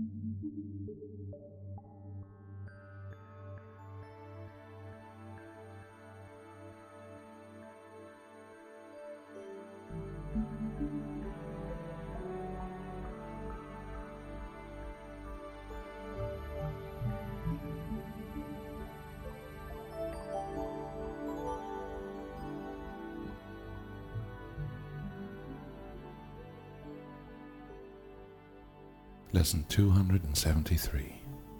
Lesson 273.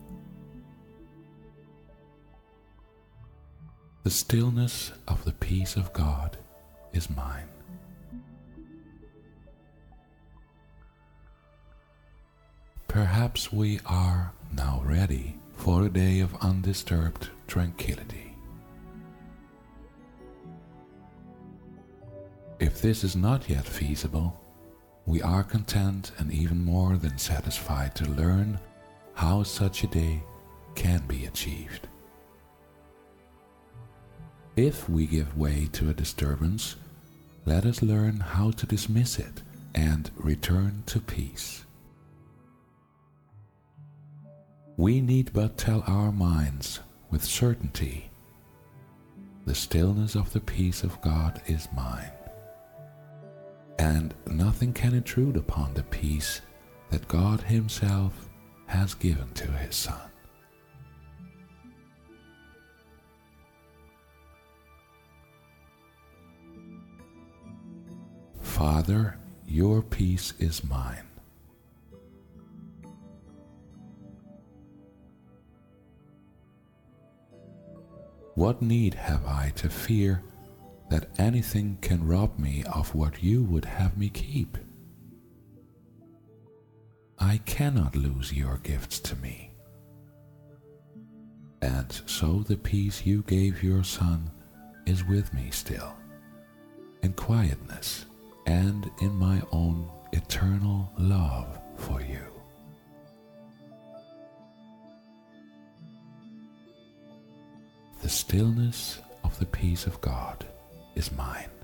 The stillness of the peace of God is mine. Perhaps we are now ready for a day of undisturbed tranquility. If this is not yet feasible, we are content and even more than satisfied to learn how such a day can be achieved. If we give way to a disturbance, let us learn how to dismiss it and return to peace. We need but tell our minds with certainty, the stillness of the peace of God is mine. And nothing can intrude upon the peace that God Himself has given to His Son. Father, your peace is mine. What need have I to fear that anything can rob me of what you would have me keep? I cannot lose your gifts to me. And so the peace you gave your Son is with me still, in quietness and in my own eternal love for you. The stillness of the peace of God is mine.